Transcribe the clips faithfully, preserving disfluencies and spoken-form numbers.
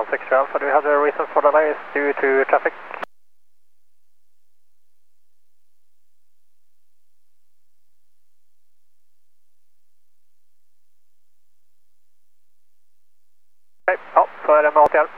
Victor Alpha, do you have the reason for the delay is due to traffic? Okay, ja, så är det med A T R.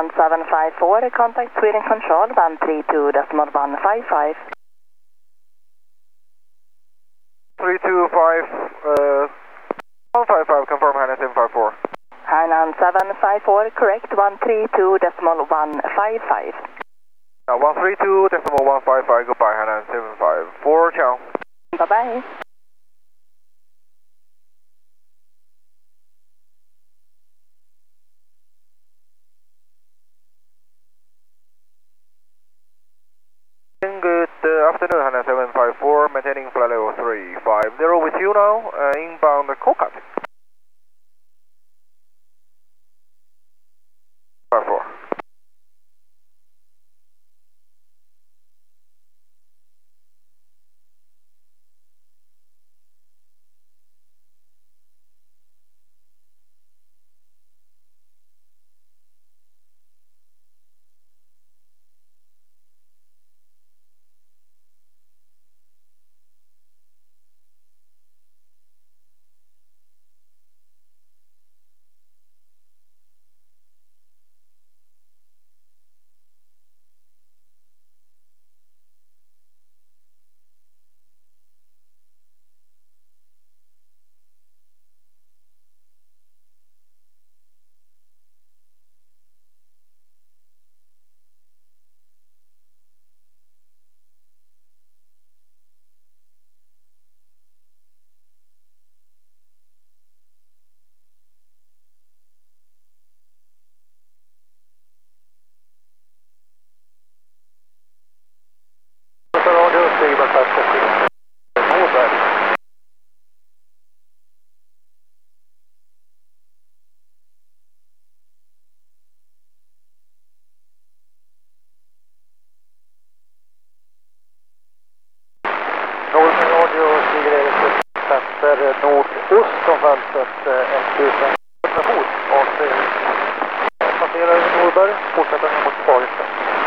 Hainan seven five four, contact Sweden Control one three two decimal one five five. three two five, uh, one five five, confirm Hainan seven five four. Hainan seven five four, correct, one three two decimal one five five. Now one three two decimal one five five, goodbye Hainan seven five four, ciao. Bye-bye. Good uh, afternoon, Hainan seven five four, maintaining flight level three five zero with you now, uh, inbound Kolkata. five four. Nordost om fältet ett tusen fot och passerar över Norberg, fortsätter ner mot Fagersta.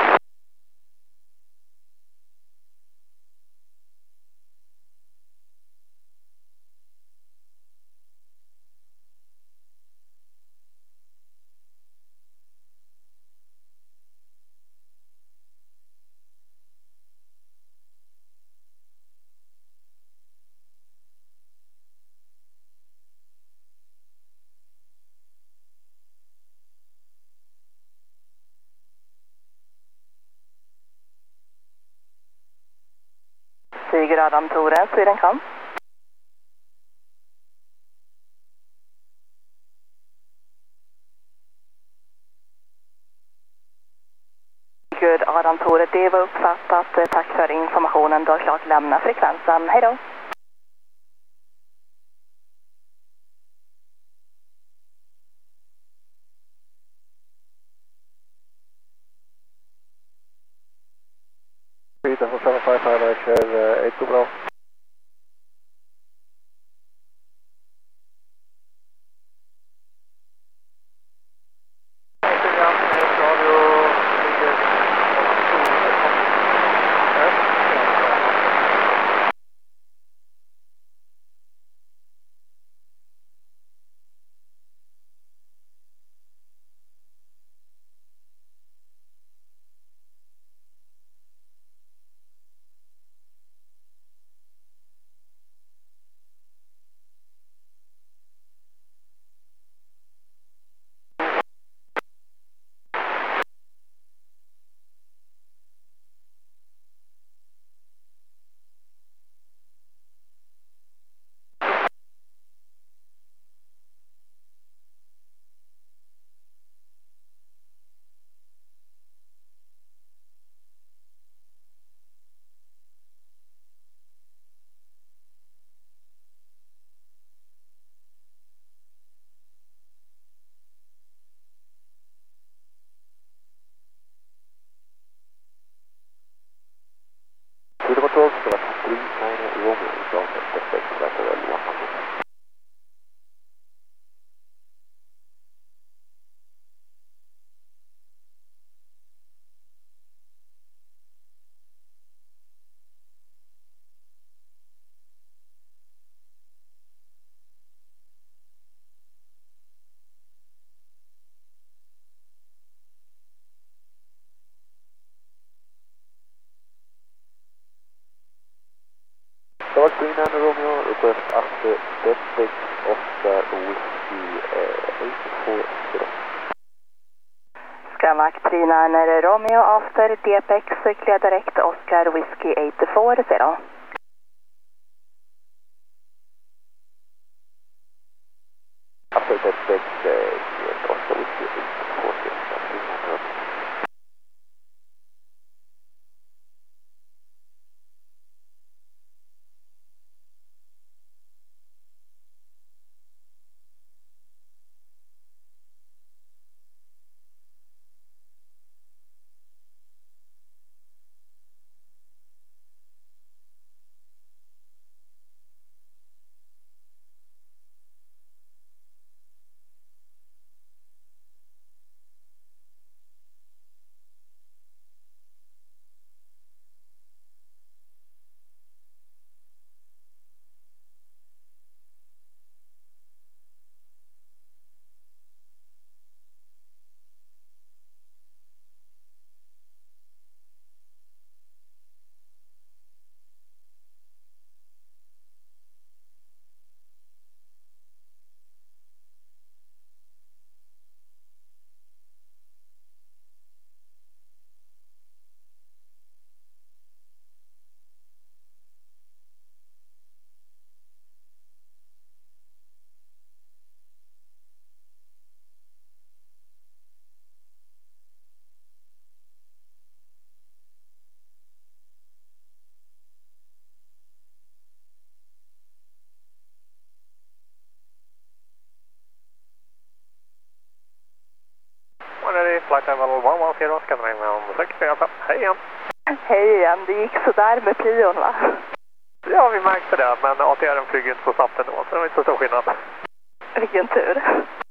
Tiger Adam Tore, Sweden Com. Good Adam Tore, det var uppfattat. Tack för informationen. Du har klart lämna frekvensen. Hej då! Peter från seven five five, kör ett bra. ten Romeo, request after Deadbeck Oscar Whiskey uh, eight four zero. Skymark three nine Romeo after Deepex, clear direct Oscar Whiskey eight four zero. After Deadbeck, uh, Oscar Whiskey eight four zero. Flight level one one zero, scanning med sex fyra fem. Hej igen. Hej igen, det gick sådär med prion va? Ja, vi märkte det, men A T R flyger inte så snabbt ändå, så det var inte så stor skillnad. Vilken tur.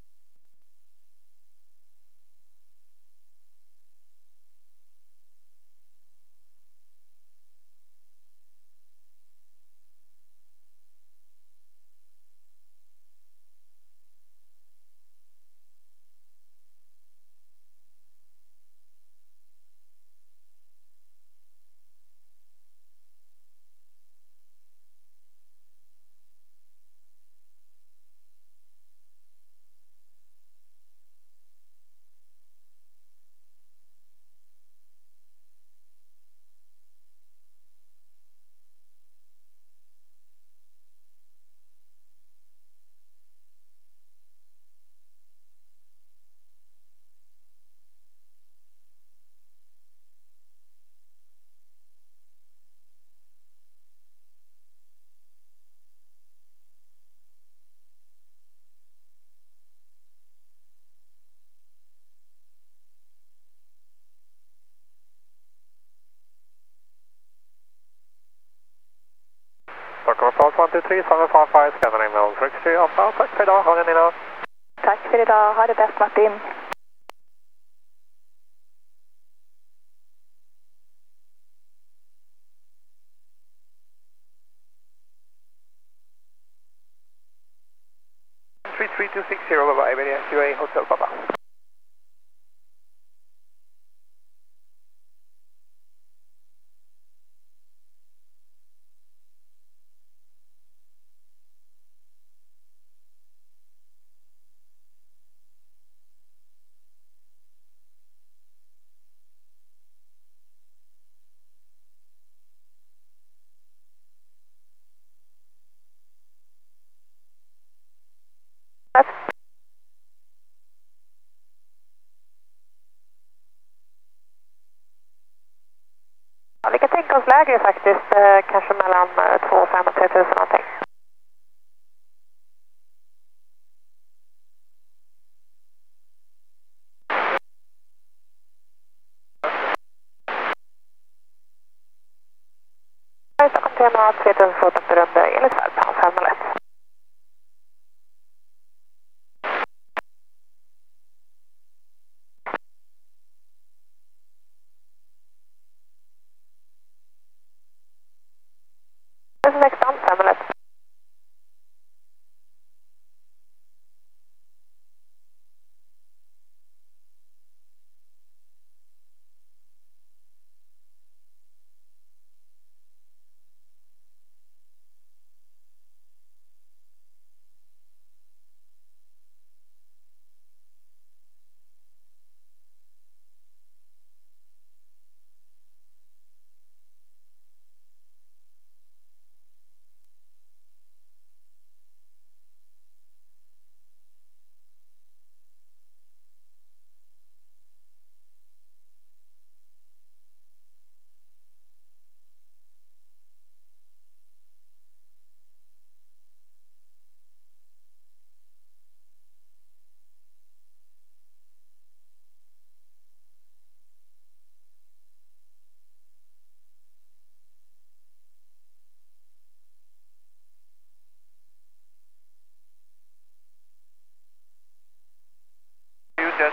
Stockholm one two three seven five five, scanning med sex fyra fem. Tack för idag, ha det Nina. Tack för idag, ha det bäst Martin. three three two six zero, bye bye, India Q A Hotel Papa. Ja, vi kan tänka oss lägre faktiskt, eh, kanske mellan två och fem och tre tusen någonting. Stockholm tema tre tusen fot per runda enligt färdplan fem noll ett. sexton fem noll ett.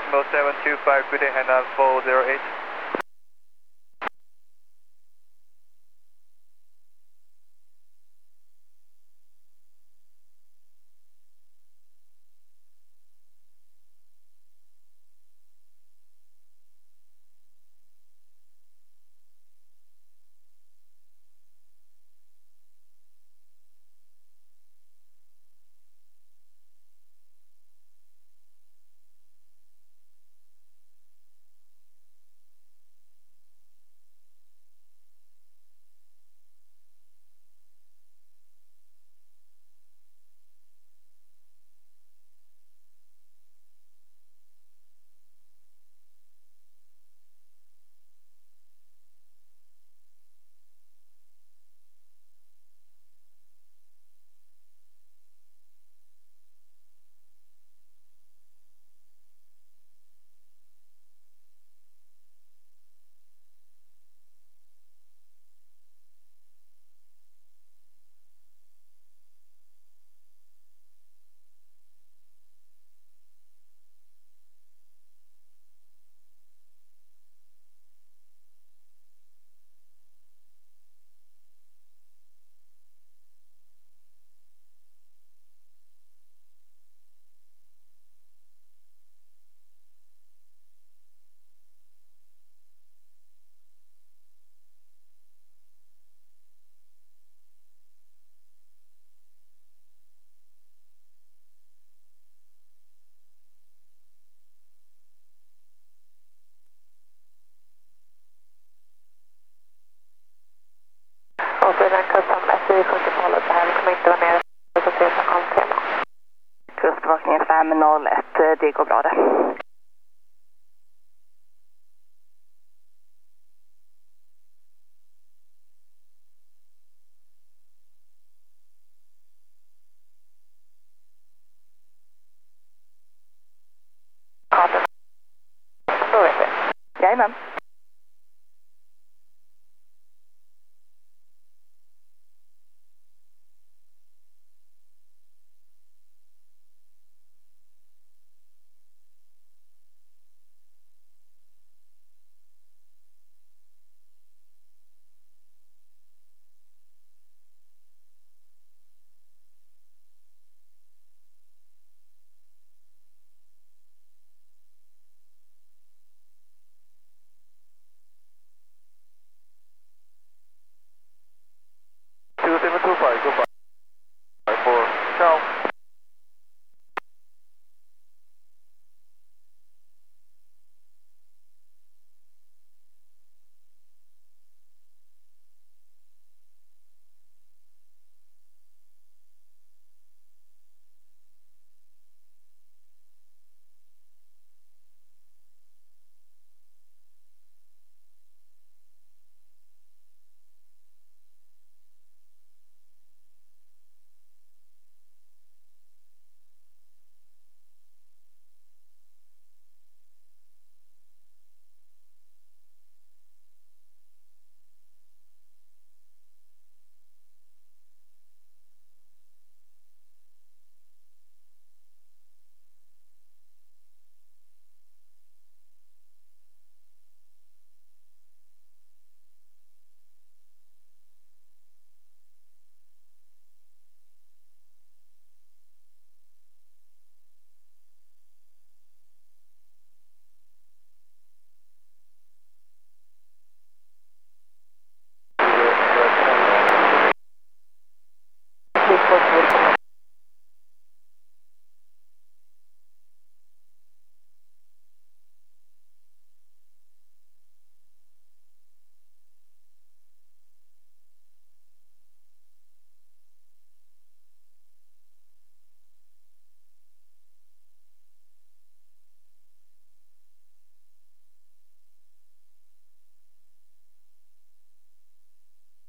Decimal seven two five, good day, and four zero eight. Och den kustbevakningen S Y sjuttiotalet, det här kommer inte vara nere på tre Antena. Kustbevakningen fem noll ett, det går bra det. Ja, det förstår vi inte. Jajamän. two seven two five, go five, five four, ciao.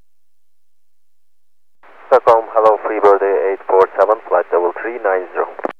Stockholm, hello, Freebird eight four seven, flight double three nine zero.